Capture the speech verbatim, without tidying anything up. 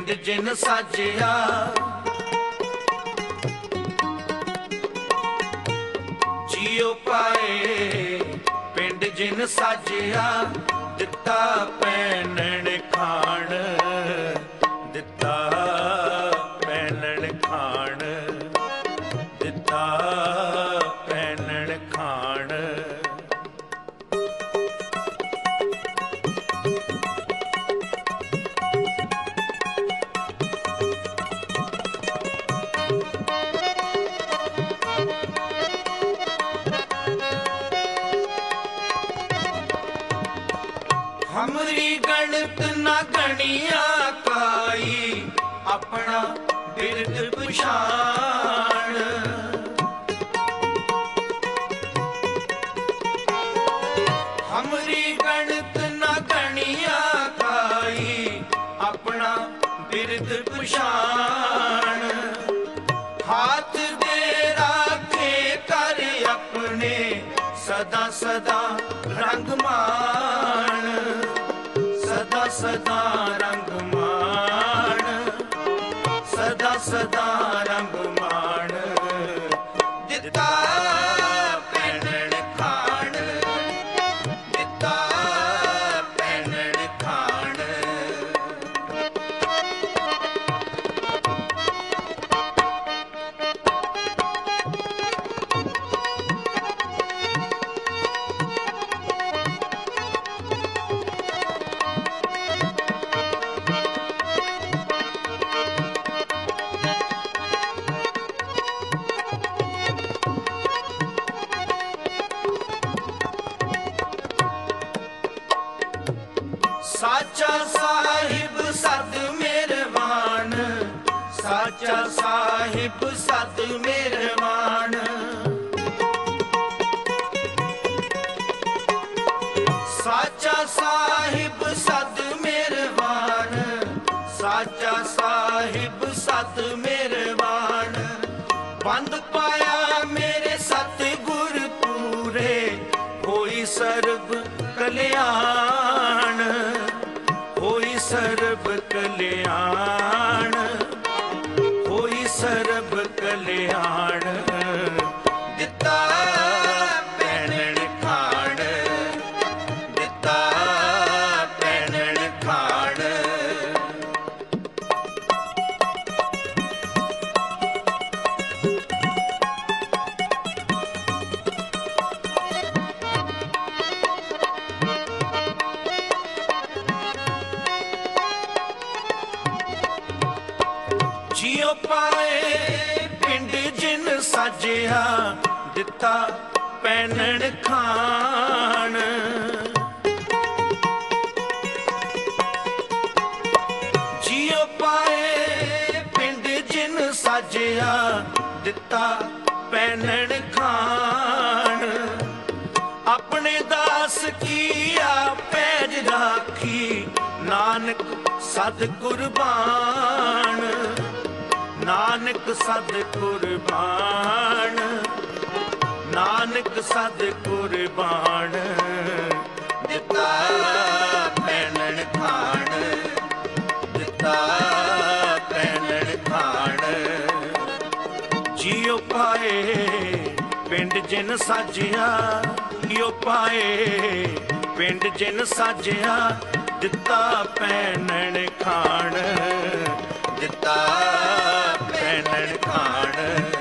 ਪਿੰਡ ਜਿਨ ਸਾਜਿਆ। ਜਿਉ ਪਾਏ ਪਿੰਡ ਜਿਨ ਸਾਜਿਆ, ਦਿੱਤਾ ਪੈਨਣ ਖਾਣ, ਦਿੱਤਾ ਪੈਨਣ ਖਾਣ, ਦਿੱਤਾ ਪੈਨਣ ਖਾਣ। हमरी गणत न गणिया काई, अपना बिरद पछाण। हमरी गणत न गणिया काई, अपना बिरद पछाण। हाथ दे राखे कर अपने, सदा सदा रंग मान, सदा सदा रंग मान, सदा सदा रंग मान। ਦਿੱਤਾ ਪੈਨਣ ਖਾਣ, ਦਿੱਤਾ ਪੈਨਣ ਖਾਣ। साचा साहिब सद मेहरबान, साचा साहिब सद मेहरबान। साचा साहिब सद मेहरबान, साचा साहिब सद मेहरबान। बंद पाया मेरे सतगुर पूरे, होई सर्ब कल्याण, होई सर्ब कल्याण, होई सर्ब कल्याण। ਦਿੱਤਾ ਪੈਨਣ ਖਾਣ, ਦਿੱਤਾ ਪੈਨਣ ਖਾਣ। ਜਿਉ ਪਾਏ ਪਿੰਡ ਜਿਨ ਸਾਜਿਆ, ਦਿੱਤਾ ਪੈਨਣ ਖਾਣ। ਜਿਉ ਪਾਏ ਪਿੰਡ ਜਿਨ ਸਾਜਿਆ, ਦਿੱਤਾ ਪੈਨਣ ਖਾਣ। ਆਪਣੇ ਦਾਸ ਕੀ ਪੈਜ ਰਾਖੀ, ਨਾਨਕ ਸਦ ਕੁਰਬਾਨ, ਨਾਨਕ ਸਦ ਕੁਰਬਾਨ, ਨਾਨਕ ਸਦ ਕੁਰਬਾਨ। ਦਿੱਤਾ ਪੈਨਣ ਖਾਣ, ਦਿੱਤਾ ਪੈਨਣ ਖਾਣ। ਜਿਉ ਪਾਏ ਪਿੰਡ ਜਿਨ ਸਾਜਿਆ, ਜਿਉ ਪਾਏ ਪਿੰਡ ਜਿਨ ਸਾਜਿਆ, ਦਿੱਤਾ ਪੈਨਣ ਖਾਣ, ਦਿੱਤਾ ਪੈਨਣ ਖਾਣ।